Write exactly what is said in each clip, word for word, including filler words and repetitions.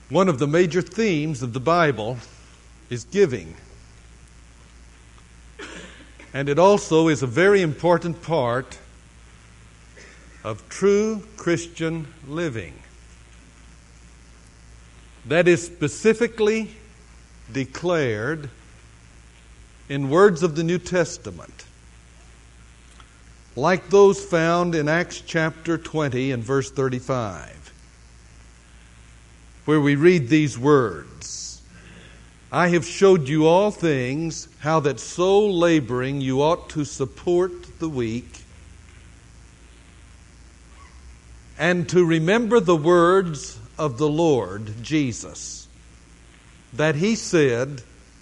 One of the major themes of the Bible is giving. And it also is a very important part of true Christian living. That is specifically declared in words of the New Testament, like those found in Acts chapter twenty and verse thirty-five, where we read these words, "I have showed you all things, how that so laboring you ought to support the weak, and to remember the words of the Lord Jesus, that He said,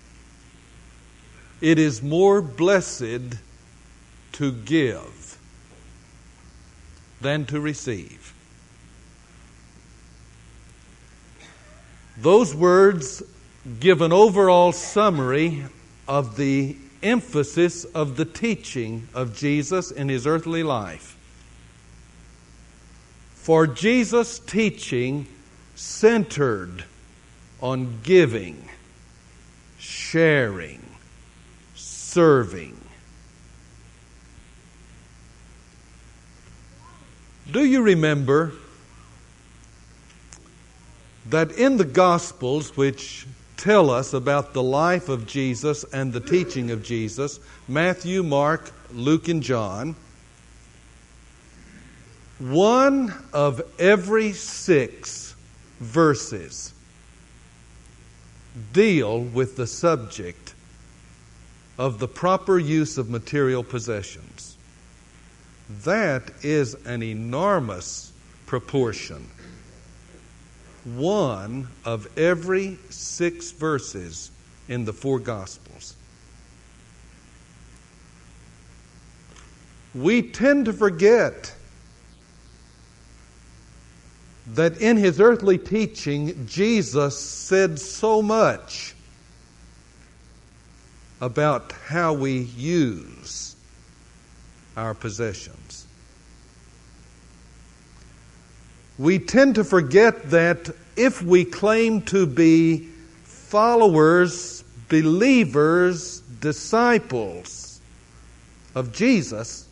it is more blessed to give than to receive." Those words give an overall summary of the emphasis of the teaching of Jesus in His earthly life. For Jesus' teaching centered on giving, sharing, serving. Do you remember that in the Gospels, which tell us about the life of Jesus and the teaching of Jesus, Matthew, Mark, Luke, and John, one of every six verses deal with the subject of the proper use of material possessions? That is an enormous proportion. One of every six verses in the four Gospels. We tend to forget that in His earthly teaching, Jesus said so much about how we use our possessions. We tend to forget that if we claim to be followers, believers, disciples of Jesus,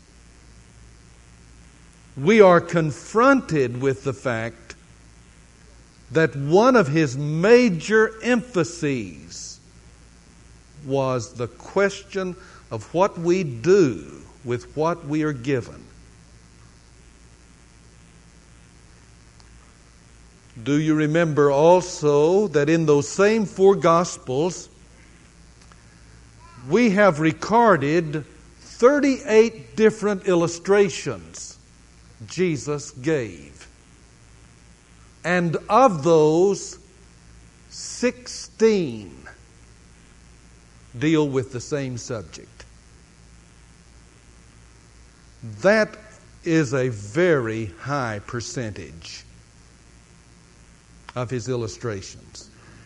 we are confronted with the fact that one of His major emphases was the question of what we do with what we are given. Do you remember also that in those same four Gospels, we have recorded thirty-eight different illustrations Jesus gave. And of those, sixteen deal with the same subject. That is a very high percentage of His illustrations.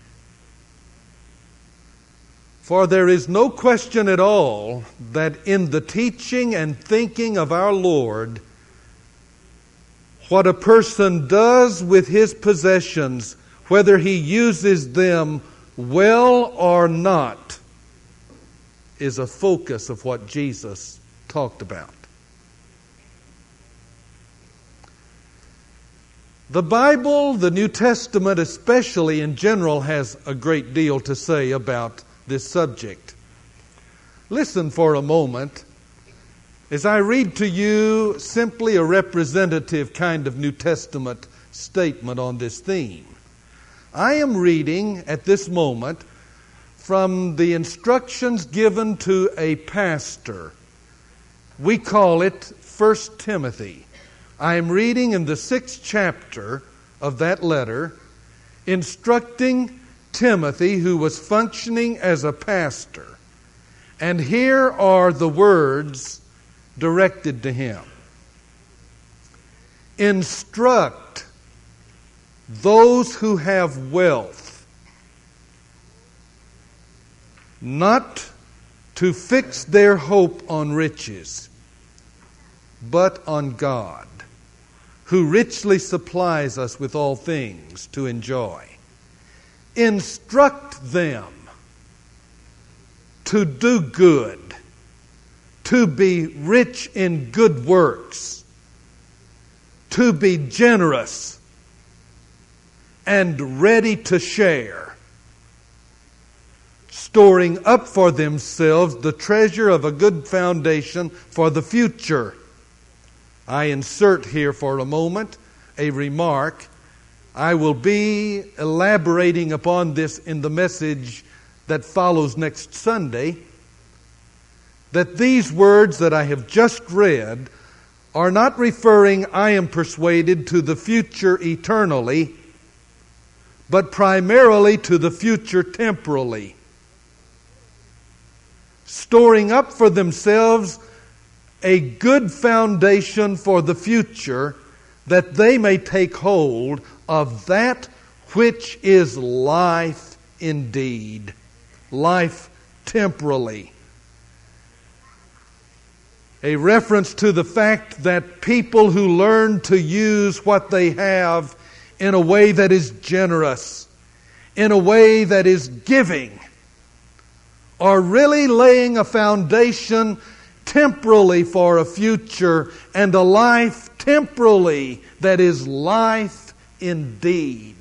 For there is no question at all that in the teaching and thinking of our Lord, what a person does with his possessions, whether he uses them well or not, is a focus of what Jesus talked about. The Bible, the New Testament especially in general, has a great deal to say about this subject. Listen for a moment as I read to you simply a representative kind of New Testament statement on this theme. I am reading at this moment from the instructions given to a pastor. We call it First Timothy. I am reading in the sixth chapter of that letter, instructing Timothy, who was functioning as a pastor. And here are the words directed to him. Instruct those who have wealth not to fix their hope on riches, but on God, who richly supplies us with all things to enjoy. instruct them to do good, to be rich in good works, to be generous and ready to share, storing up for themselves the treasure of a good foundation for the future. I insert here for a moment a remark. I will be elaborating upon this in the message that follows next Sunday, that these words that I have just read are not referring, I am persuaded, to the future eternally, but primarily to the future temporally. Storing up for themselves a good foundation for the future, that they may take hold of that which is life indeed, life temporally. A reference to the fact that people who learn to use what they have in a way that is generous, in a way that is giving, are really laying a foundation temporally for a future and a life temporally that is life indeed.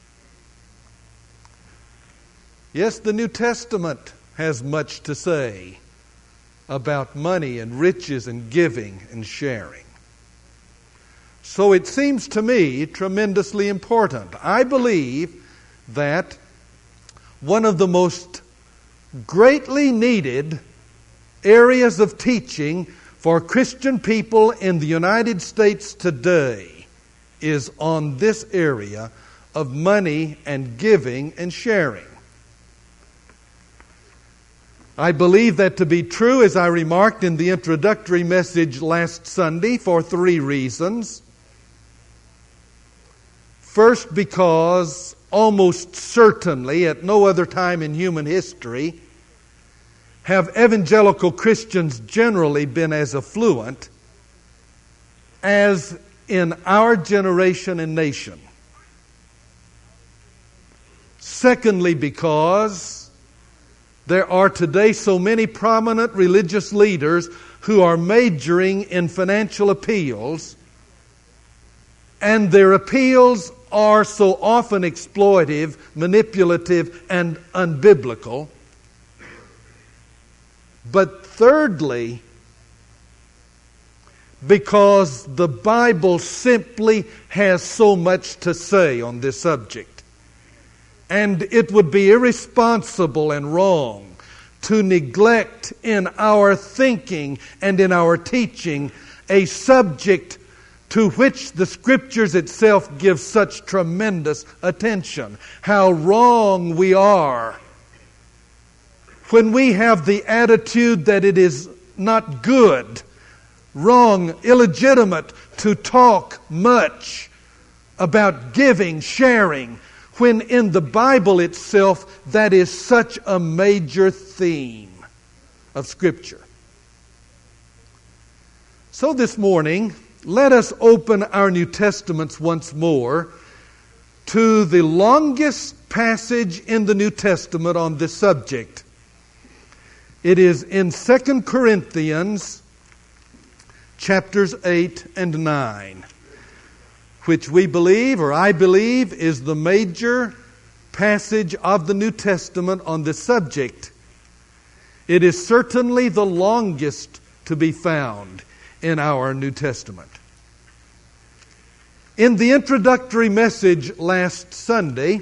Yes, the New Testament has much to say about money and riches and giving and sharing. So it seems to me tremendously important. I believe that one of the most greatly needed areas of teaching for Christian people in the United States today is on this area of money and giving and sharing. I believe that to be true, as I remarked in the introductory message last Sunday, for three reasons. First, because almost certainly at no other time in human history have evangelical Christians generally been as affluent as in our generation and nation. Secondly, because there are today so many prominent religious leaders who are majoring in financial appeals, and their appeals are so often exploitive, manipulative, and unbiblical. But thirdly, because the Bible simply has so much to say on this subject. And it would be irresponsible and wrong to neglect in our thinking and in our teaching a subject to which the Scriptures itself give such tremendous attention. How wrong we are when we have the attitude that it is not good, wrong, illegitimate to talk much about giving, sharing, when in the Bible itself that is such a major theme of Scripture. So this morning, let us open our New Testaments once more to the longest passage in the New Testament on this subject. It is in Second Corinthians chapters eight and nine, which we believe, or I believe, is the major passage of the New Testament on this subject. It is certainly the longest to be found in our New Testament. In the introductory message last Sunday,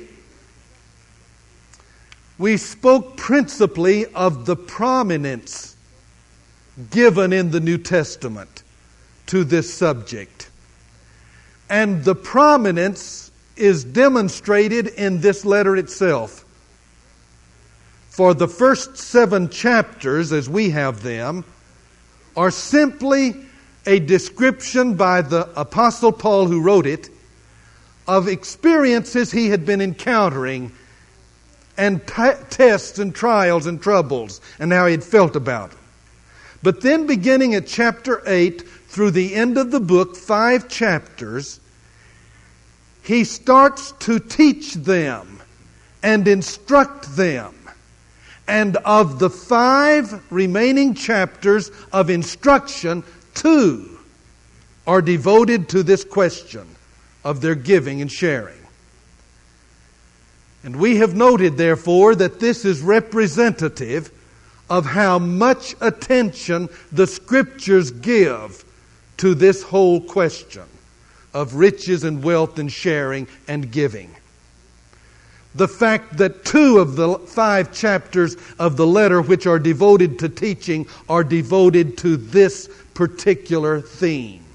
we spoke principally of the prominence given in the New Testament to this subject. And the prominence is demonstrated in this letter itself. For the first seven chapters, as we have them, are simply a description by the Apostle Paul, who wrote it, of experiences he had been encountering and t- tests and trials and troubles, and how he had felt about them. But then beginning at chapter eight through the end of the book, five chapters, he starts to teach them and instruct them. And of the five remaining chapters of instruction, two are devoted to this question of their giving and sharing. And we have noted, therefore, that this is representative of how much attention the Scriptures give to this whole question of riches and wealth and sharing and giving. The fact that two of the five chapters of the letter which are devoted to teaching are devoted to this particular theme.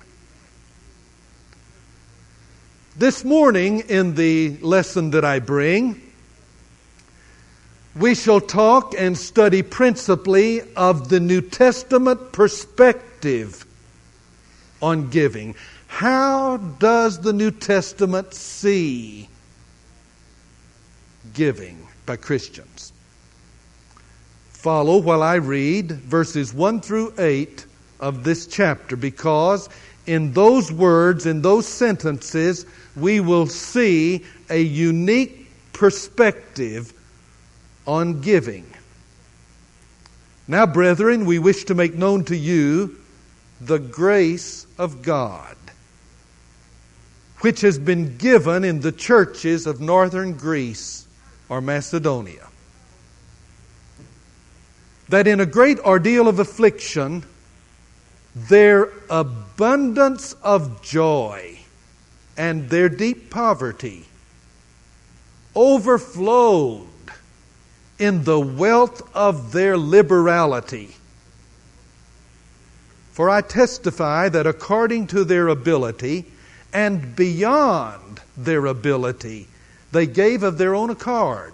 This morning, in the lesson that I bring, we shall talk and study principally of the New Testament perspective on giving. How does the New Testament see giving by Christians? Follow while I read verses one through eight of this chapter, because in those words, in those sentences, we will see a unique perspective on giving. Now, brethren, we wish to make known to you the grace of God, which has been given in the churches of northern Greece or Macedonia, that in a great ordeal of affliction, their abundance of joy and their deep poverty overflowed in the wealth of their liberality. For I testify that according to their ability and beyond their ability, they gave of their own accord,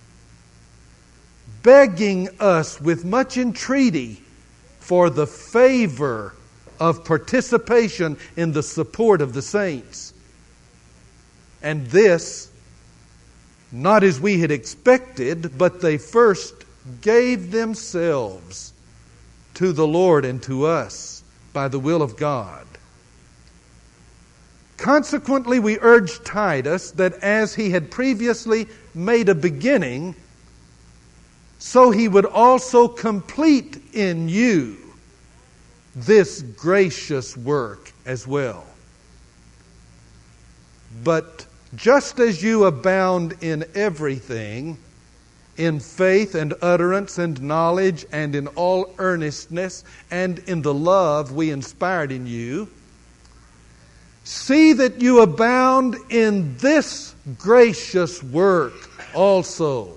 begging us with much entreaty for the favor of participation in the support of the saints. And this, not as we had expected, but they first gave themselves to the Lord and to us by the will of God. Consequently, we urge Titus that as he had previously made a beginning, so he would also complete in you this gracious work as well. But just as you abound in everything, in faith and utterance and knowledge and in all earnestness and in the love we inspired in you, see that you abound in this gracious work also.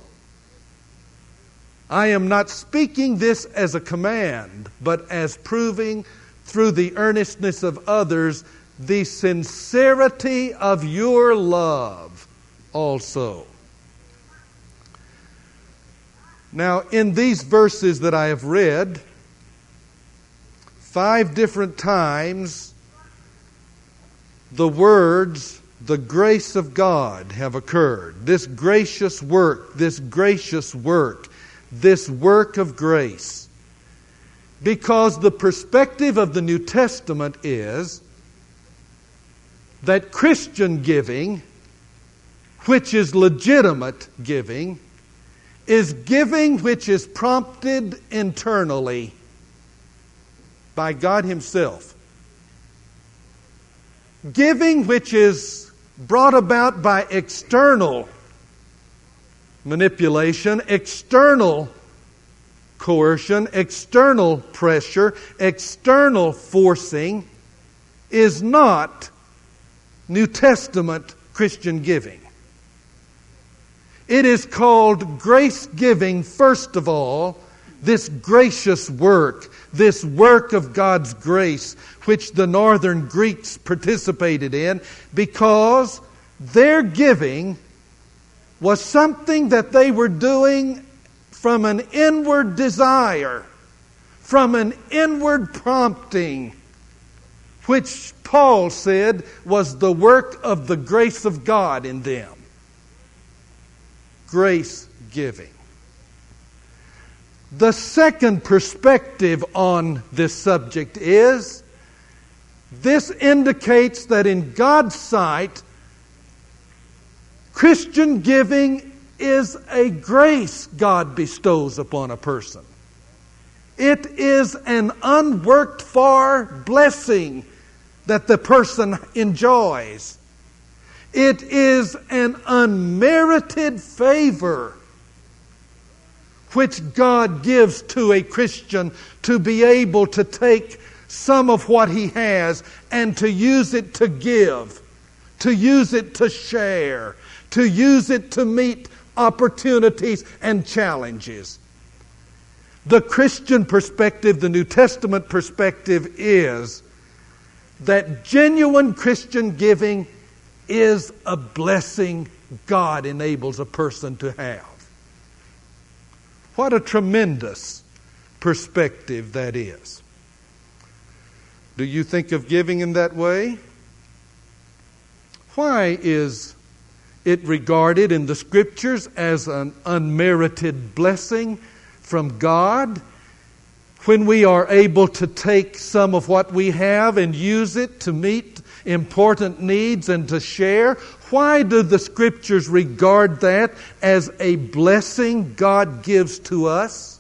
I am not speaking this as a command, but as proving through the earnestness of others the sincerity of your love also. Now, in these verses that I have read, five different times the words, the grace of God, have occurred. This gracious work, this gracious work, this work of grace. Because the perspective of the New Testament is that Christian giving, which is legitimate giving, is giving which is prompted internally by God Himself. Giving which is brought about by external manipulation, external coercion, external pressure, external forcing, is not New Testament Christian giving. It is called grace giving, first of all, this gracious work, this work of God's grace, which the northern Greeks participated in, because their giving was something that they were doing from an inward desire, from an inward prompting, which Paul said was the work of the grace of God in them. Grace giving. The second perspective on this subject is, this indicates that in God's sight, Christian giving is a grace God bestows upon a person. It is an unworked for blessing that the person enjoys. It is an unmerited favor which God gives to a Christian to be able to take some of what he has and to use it to give, to use it to share, to use it to meet opportunities and challenges. The Christian perspective, the New Testament perspective, is that genuine Christian giving is a blessing God enables a person to have. What a tremendous perspective that is. Do you think of giving in that way? Why is it regarded in the Scriptures as an unmerited blessing from God when we are able to take some of what we have and use it to meet important needs and to share? Why do the Scriptures regard that as a blessing God gives to us?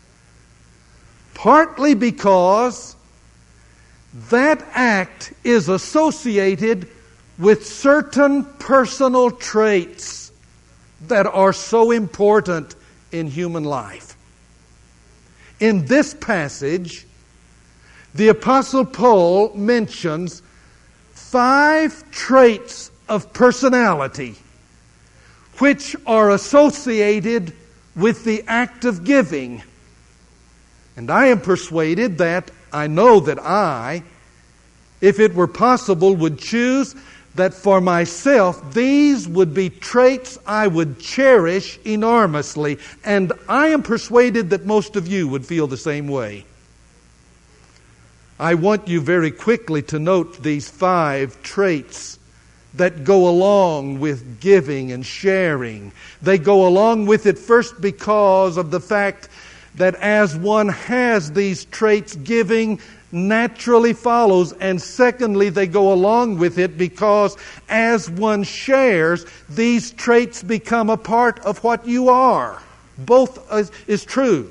Partly because that act is associated with certain personal traits that are so important in human life. In this passage, the Apostle Paul mentions five traits of personality which are associated with the act of giving. And I am persuaded that, I know that I, if it were possible, would choose that for myself these would be traits I would cherish enormously. And I am persuaded that most of you would feel the same way. I want you very quickly to note these five traits that go along with giving and sharing. They go along with it first because of the fact that as one has these traits, giving naturally follows. And secondly, they go along with it because as one shares, these traits become a part of what you are. Both is, is true.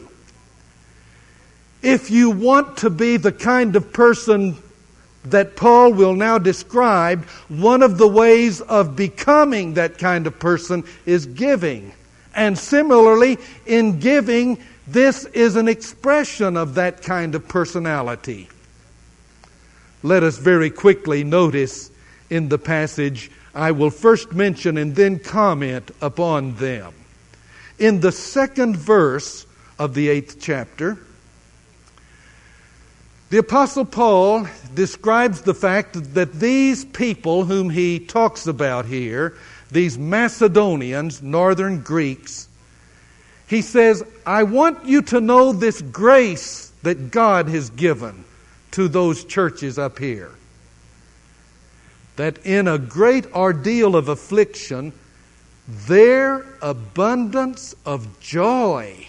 If you want to be the kind of person that Paul will now describe, one of the ways of becoming that kind of person is giving. And similarly, in giving, this is an expression of that kind of personality. Let us very quickly notice in the passage, I will first mention and then comment upon them. In the second verse of the eighth chapter, the Apostle Paul describes the fact that these people whom he talks about here, these Macedonians, northern Greeks, he says, I want you to know this grace that God has given to those churches up here. That in a great ordeal of affliction, their abundance of joy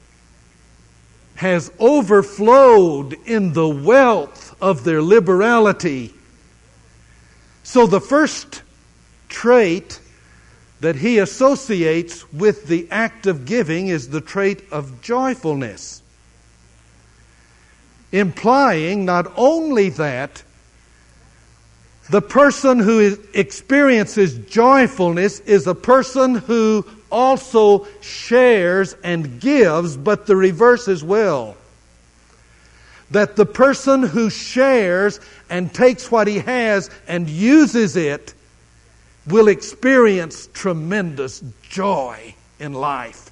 has overflowed in the wealth of their liberality. So the first trait that he associates with the act of giving is the trait of joyfulness, implying not only that the person who experiences joyfulness is a person who also shares and gives, but the reverse as well. That the person who shares and takes what he has and uses it will experience tremendous joy in life.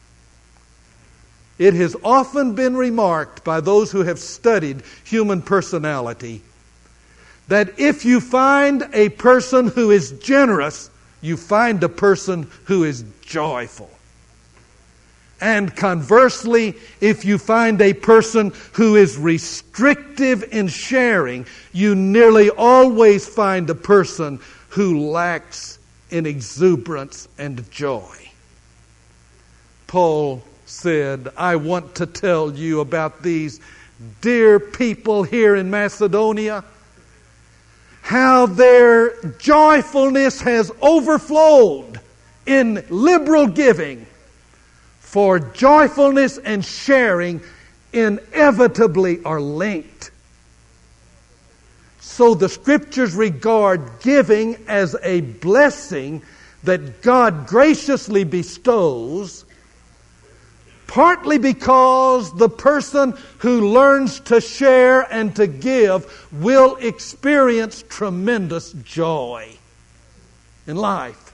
It has often been remarked by those who have studied human personality that if you find a person who is generous, you find a person who is joyful. And conversely, if you find a person who is restrictive in sharing, you nearly always find a person who lacks in exuberance and joy. Paul said, I want to tell you about these dear people here in Macedonia, how their joyfulness has overflowed in liberal giving, for joyfulness and sharing inevitably are linked. So the Scriptures regard giving as a blessing that God graciously bestows, partly because the person who learns to share and to give will experience tremendous joy in life.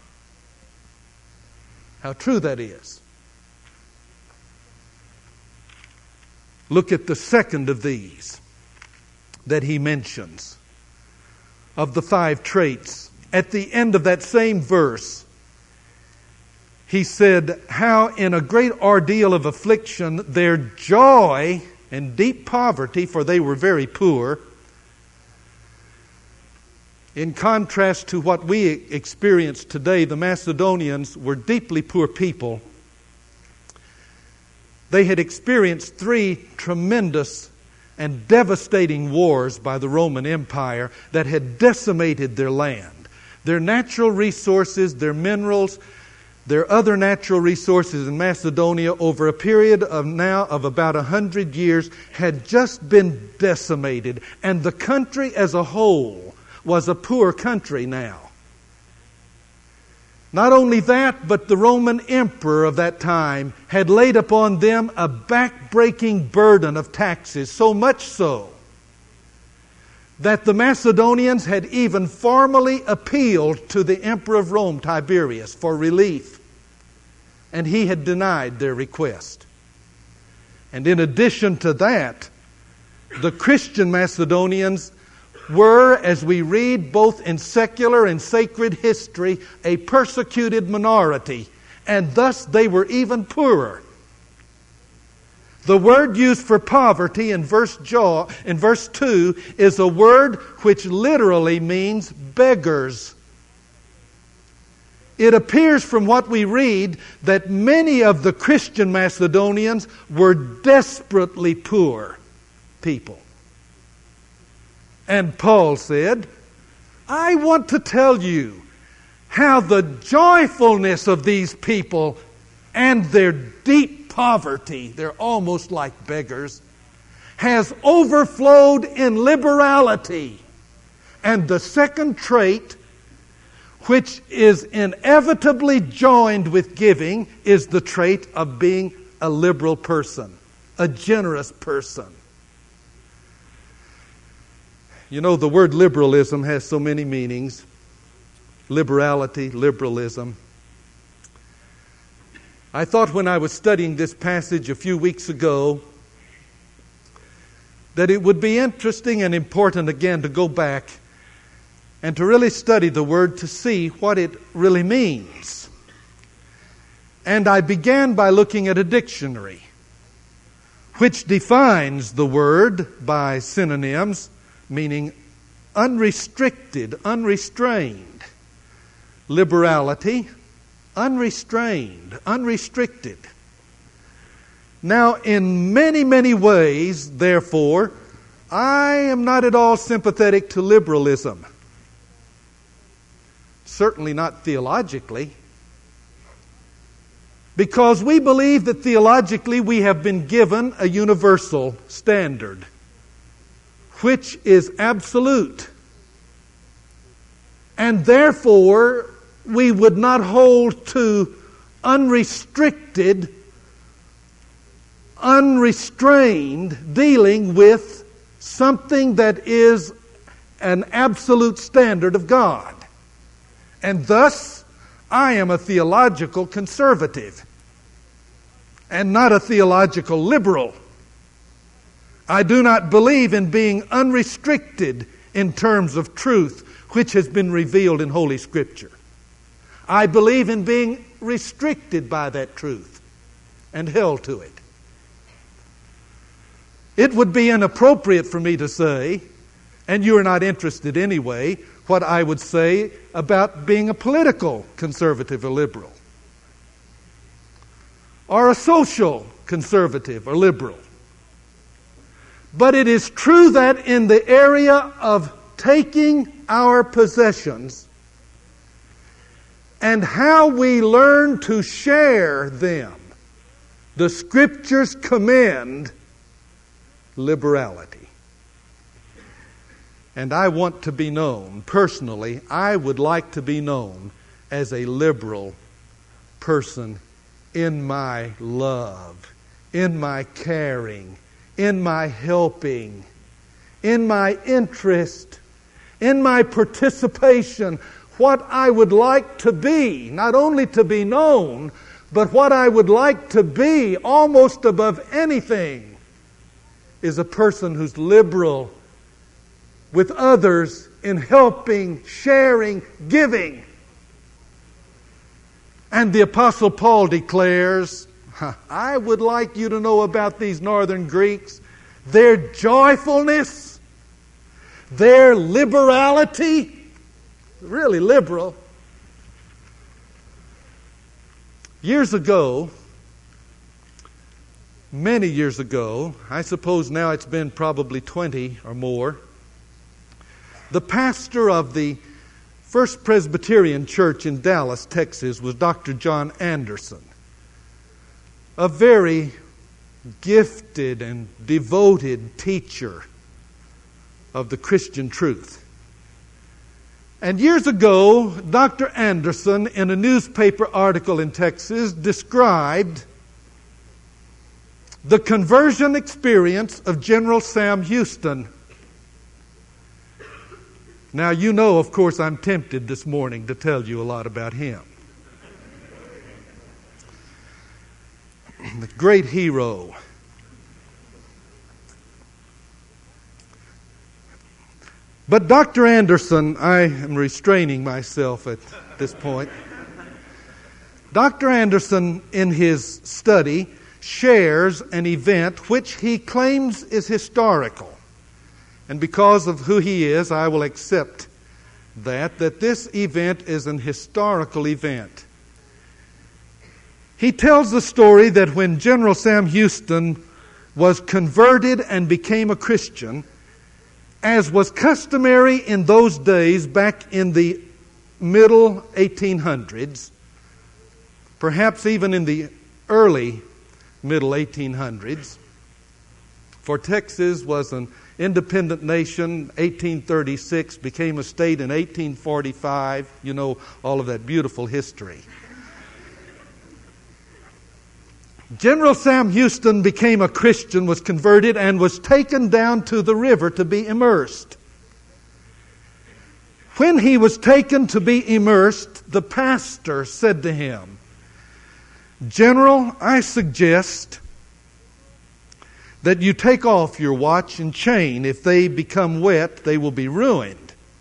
How true that is. Look at the second of these that he mentions, of the five traits. At the end of that same verse, he said, how in a great ordeal of affliction, their joy and deep poverty, for they were very poor, in contrast to what we experience today, the Macedonians were deeply poor people. They had experienced three tremendous and devastating wars by the Roman Empire that had decimated their land. Their natural resources, their minerals, their other natural resources in Macedonia over a period of now of about a hundred years had just been decimated, and the country as a whole was a poor country now. Not only that, but the Roman emperor of that time had laid upon them a back-breaking burden of taxes, so much so that the Macedonians had even formally appealed to the emperor of Rome, Tiberius, for relief. And he had denied their request. And in addition to that, the Christian Macedonians were, as we read both in secular and sacred history, a persecuted minority, and thus they were even poorer. The word used for poverty in verse jaw, in verse two is a word which literally means beggars. It appears from what we read that many of the Christian Macedonians were desperately poor people. And Paul said, I want to tell you how the joyfulness of these people and their deep poverty, they're almost like beggars, has overflowed in liberality. And the second trait, which is inevitably joined with giving, is the trait of being a liberal person, a generous person. You know, the word liberalism has so many meanings. Liberality, liberalism. I thought when I was studying this passage a few weeks ago that it would be interesting and important again to go back and to really study the word to see what it really means. And I began by looking at a dictionary which defines the word by synonyms, meaning unrestricted, unrestrained, liberality, unrestrained, unrestricted. Now, in many, many ways, therefore, I am not at all sympathetic to liberalism. Certainly not theologically. Because we believe that theologically we have been given a universal standard, which is absolute. And therefore, we would not hold to unrestricted, unrestrained dealing with something that is an absolute standard of God. And thus, I am a theological conservative and not a theological liberal. I do not believe in being unrestricted in terms of truth which has been revealed in Holy Scripture. I believe in being restricted by that truth and held to it. It would be inappropriate for me to say, and you are not interested anyway, what I would say about being a political conservative or liberal, or a social conservative or liberal. But it is true that in the area of taking our possessions and how we learn to share them. The Scriptures commend liberality. And I want to be known, personally, I would like to be known as a liberal person in my love, in my caring, in my helping, in my interest, in my participation. What I would like to be, not only to be known, but what I would like to be almost above anything is a person who's liberal with others in helping, sharing, giving. And the Apostle Paul declares, I would like you to know about these northern Greeks, their joyfulness, their liberality, really liberal. Years ago, many years ago, I suppose now it's been probably twenty or more, the pastor of the First Presbyterian Church in Dallas, Texas, was Doctor John Anderson, a very gifted and devoted teacher of the Christian truth. And years ago, Doctor Anderson, in a newspaper article in Texas, described the conversion experience of General Sam Houston. Now, you know, of course, I'm tempted this morning to tell you a lot about him. The great hero. But Doctor Anderson, I am restraining myself at this point. Doctor Anderson, in his study, shares an event which he claims is historical. And because of who he is, I will accept that, that this event is an historical event. He tells the story that when General Sam Houston was converted and became a Christian, as was customary in those days back in the middle eighteen hundreds, perhaps even in the early middle eighteen hundreds, for Texas was an independent nation, eighteen thirty-six, became a state in eighteen forty-five. You know all of that beautiful history. General Sam Houston became a Christian, was converted, and was taken down to the river to be immersed. When he was taken to be immersed, the pastor said to him, "General, I suggest that you take off your watch and chain. If they become wet, they will be ruined."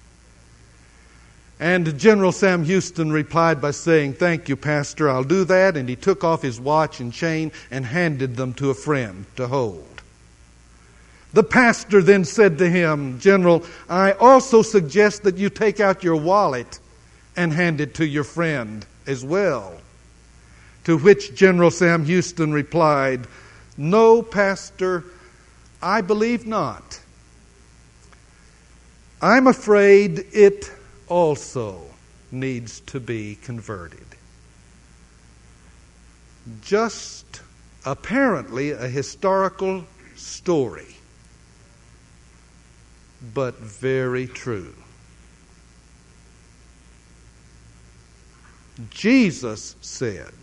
And General Sam Houston replied by saying, "Thank you, Pastor, I'll do that." And he took off his watch and chain and handed them to a friend to hold. The pastor then said to him, "General, I also suggest that you take out your wallet and hand it to your friend as well." To which General Sam Houston replied, "No, Pastor, I believe not. I'm afraid it also needs to be converted." Just apparently a historical story, but very true. Jesus said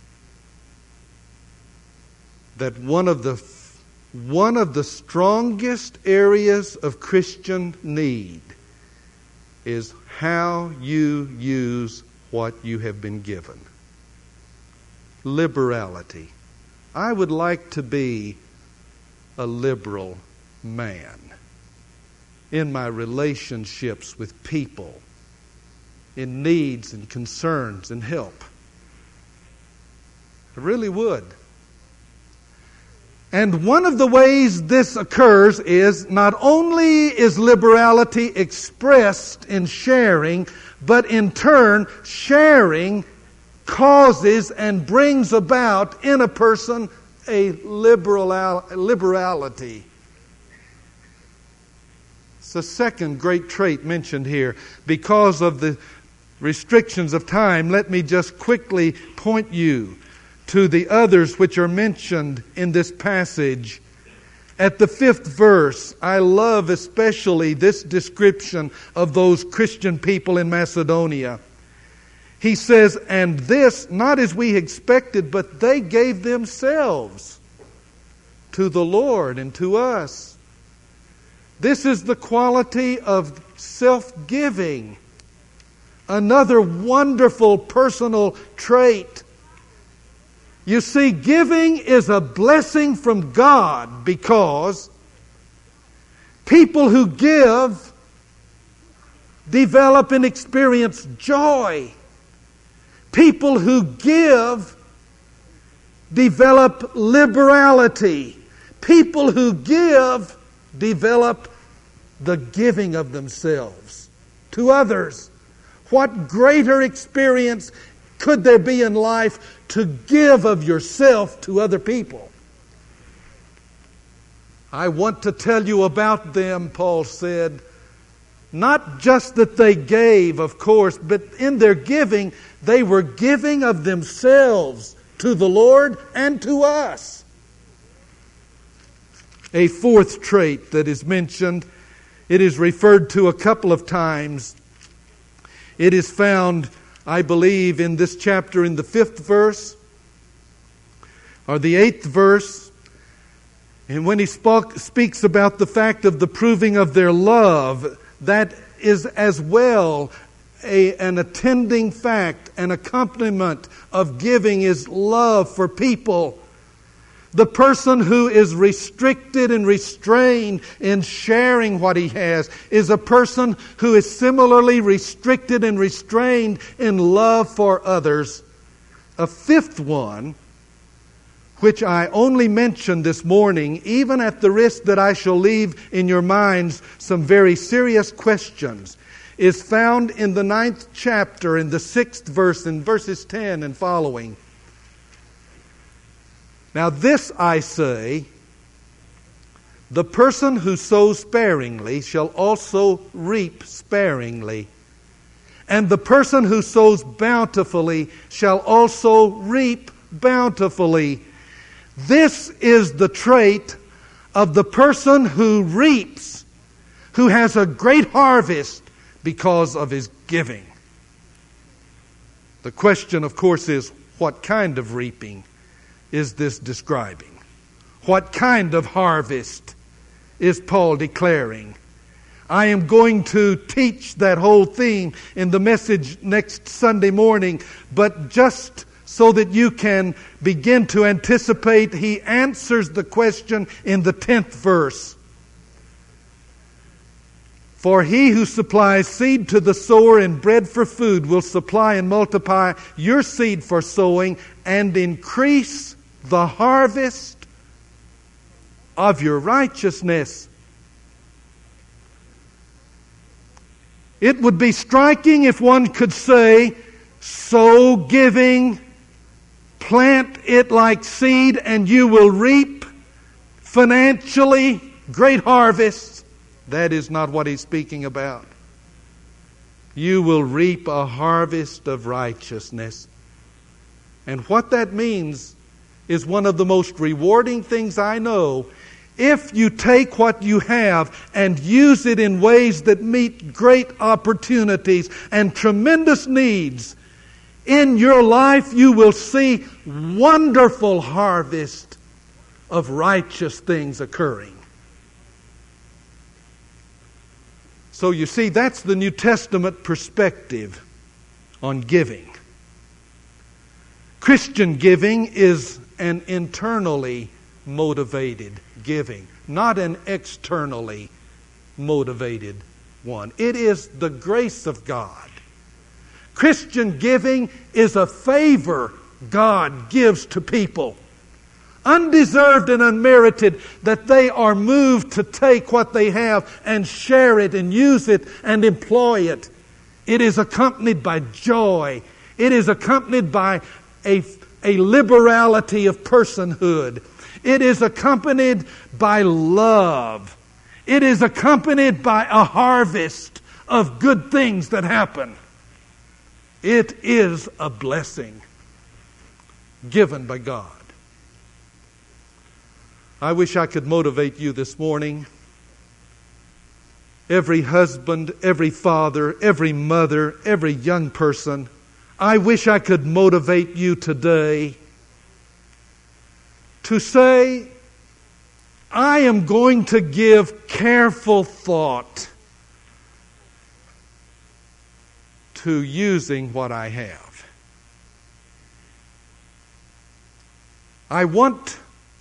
that one of the one of the strongest areas of Christian need is how you use what you have been given. Liberality. I would like to be a liberal man in my relationships with people, in needs and concerns and help. I really would. And one of the ways this occurs is not only is liberality expressed in sharing, but in turn, sharing causes and brings about in a person a liberal, liberality. It's the second great trait mentioned here. Because of the restrictions of time, let me just quickly point you to the others which are mentioned in this passage. At the fifth verse, I love especially this description of those Christian people in Macedonia. He says, and this, not as we expected, but they gave themselves to the Lord and to us. This is the quality of self-giving. Another wonderful personal trait. You see, giving is a blessing from God because people who give develop and experience joy. People who give develop liberality. People who give develop the giving of themselves to others. What greater experience could there be in life to give of yourself to other people? I want to tell you about them, Paul said. Not just that they gave, of course, but in their giving, they were giving of themselves to the Lord and to us. A fourth trait that is mentioned, it is referred to a couple of times. It is found, I believe, in this chapter in the fifth verse or the eighth verse. And when he spoke, speaks about the fact of the proving of their love, that is as well a, an attending fact, an accompaniment of giving is love for people. The person who is restricted and restrained in sharing what he has is a person who is similarly restricted and restrained in love for others. A fifth one, which I only mentioned this morning, even at the risk that I shall leave in your minds some very serious questions, is found in the ninth chapter, in the sixth verse, in verses ten and following. Now this I say, the person who sows sparingly shall also reap sparingly, and the person who sows bountifully shall also reap bountifully. This is the trait of the person who reaps, who has a great harvest because of his giving. The question, of course, is what kind of reaping is this describing? What kind of harvest is Paul declaring? I am going to teach that whole theme in the message next Sunday morning, but just so that you can begin to anticipate, he answers the question in the tenth verse. For he who supplies seed to the sower and bread for food will supply and multiply your seed for sowing and increase the harvest of your righteousness. It would be striking if one could say, sow giving, plant it like seed, and you will reap financially great harvests. That is not what he's speaking about. You will reap a harvest of righteousness. And what that means is one of the most rewarding things I know. If you take what you have and use it in ways that meet great opportunities and tremendous needs, in your life you will see wonderful harvest of righteous things occurring. So you see, that's the New Testament perspective on giving. Christian giving is an internally motivated giving, not an externally motivated one. It is the grace of God. Christian giving is a favor God gives to people, undeserved and unmerited, that they are moved to take what they have and share it and use it and employ it. It is accompanied by joy. It is accompanied by a, a liberality of personhood. It is accompanied by love. It is accompanied by a harvest of good things that happen. It is a blessing given by God. I wish I could motivate you this morning. Every husband, every father, every mother, every young person, I wish I could motivate you today to say, I am going to give careful thought to using what I have. I want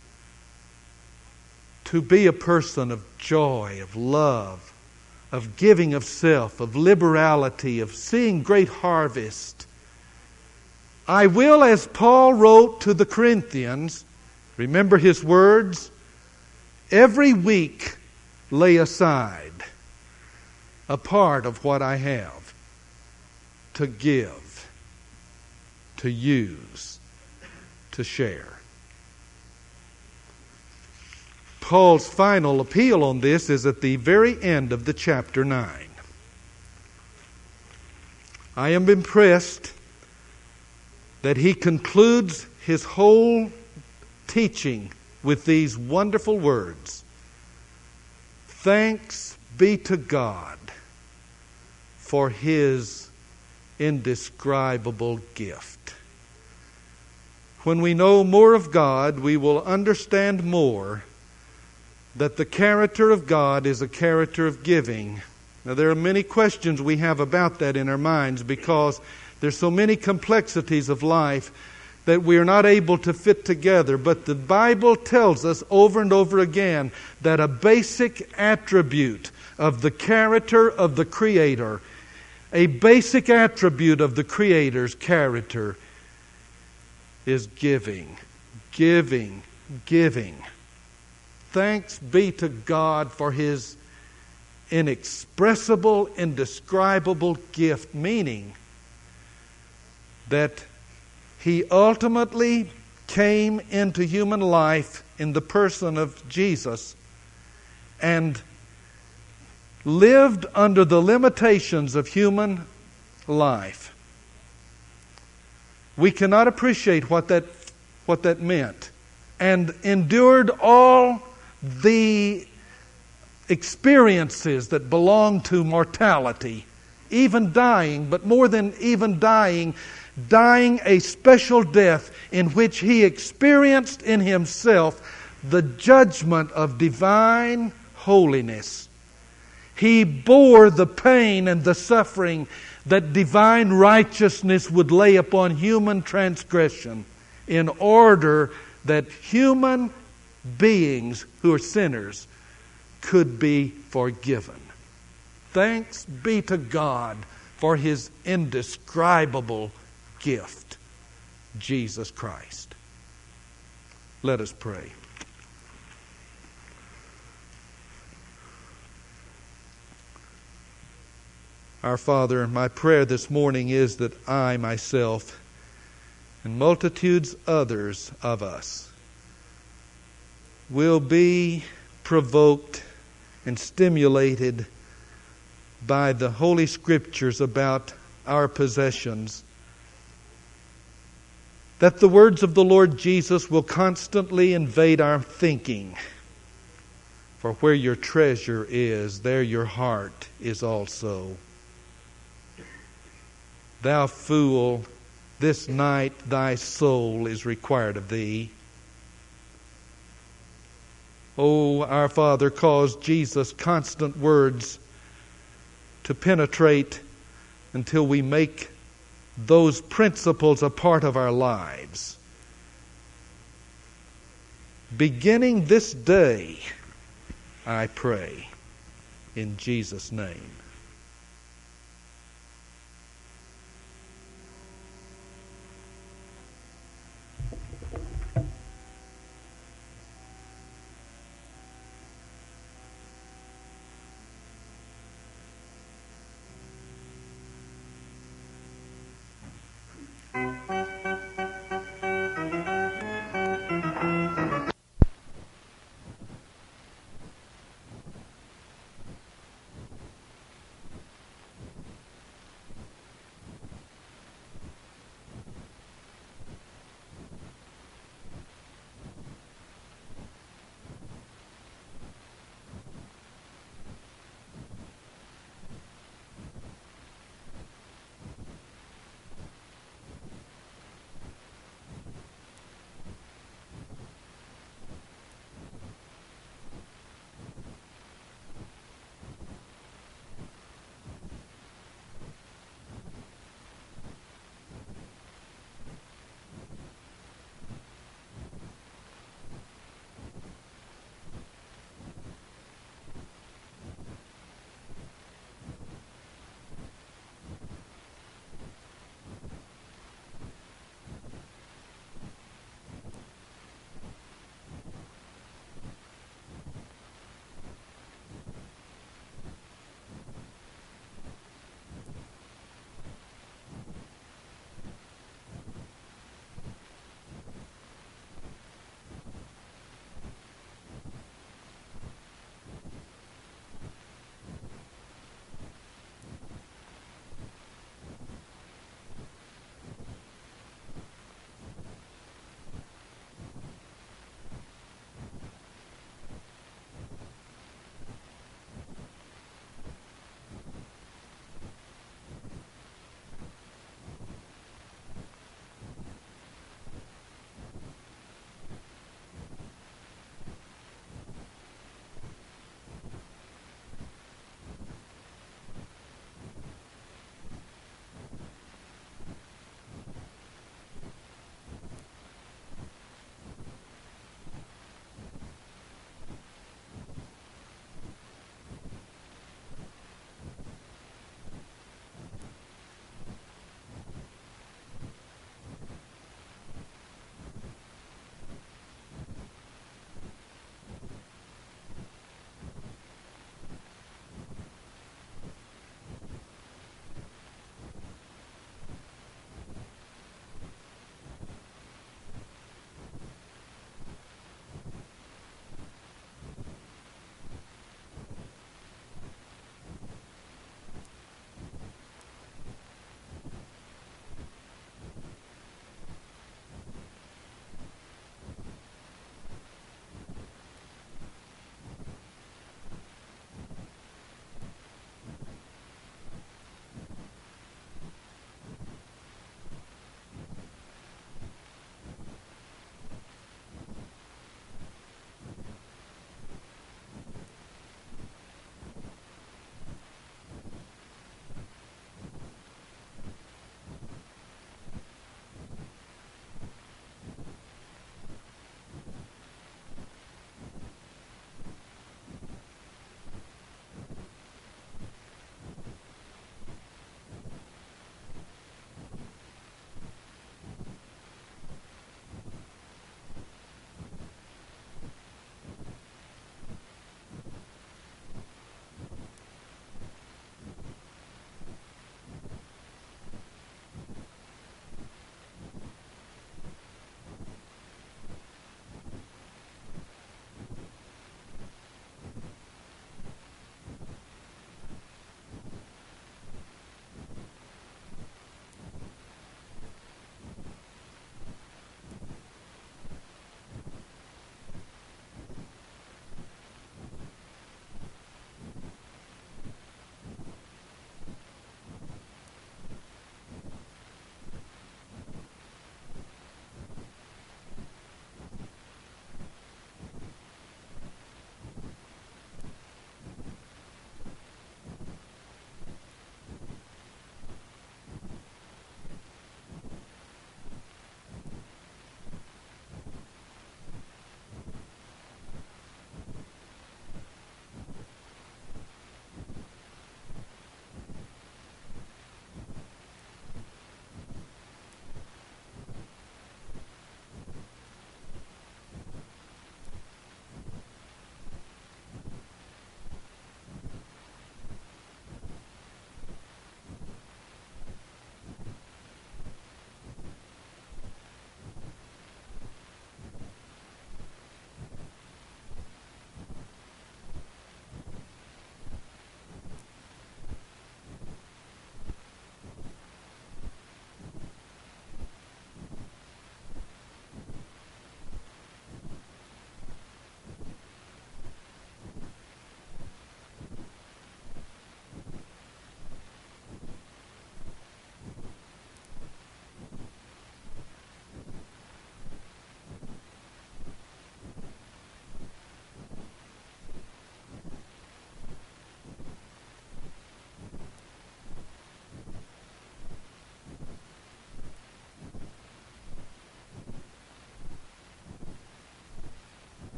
to be a person of joy, of love, of giving of self, of liberality, of seeing great harvest. I will, as Paul wrote to the Corinthians, remember his words, every week lay aside a part of what I have to give, to use, to share. Paul's final appeal on this is at the very end of the chapter nine. I am impressed that he concludes his whole teaching with these wonderful words. Thanks be to God for His indescribable gift. When we know more of God, we will understand more that the character of God is a character of giving. Now, there are many questions we have about that in our minds because there's so many complexities of life that we are not able to fit together. But the Bible tells us over and over again that a basic attribute of the character of the Creator, a basic attribute of the Creator's character is giving, giving, giving. Thanks be to God for His inexpressible, indescribable gift, meaning that He ultimately came into human life in the person of Jesus and lived under the limitations of human life. We cannot appreciate what that, what that meant, and endured all the experiences that belong to mortality, even dying, but more than even dying, dying a special death in which He experienced in Himself the judgment of divine holiness. He bore the pain and the suffering that divine righteousness would lay upon human transgression in order that human beings who are sinners could be forgiven. Thanks be to God for His indescribable gift, Jesus Christ. Let us pray. Our Father, my prayer this morning is that I myself and multitudes others of us will be provoked and stimulated by the Holy Scriptures about our possessions, that the words of the Lord Jesus will constantly invade our thinking. For where your treasure is, there your heart is also. Thou fool, this night thy soul is required of thee. Oh, our Father, cause Jesus' constant words to penetrate until we make those principles a part of our lives. Beginning this day, I pray, in Jesus' name.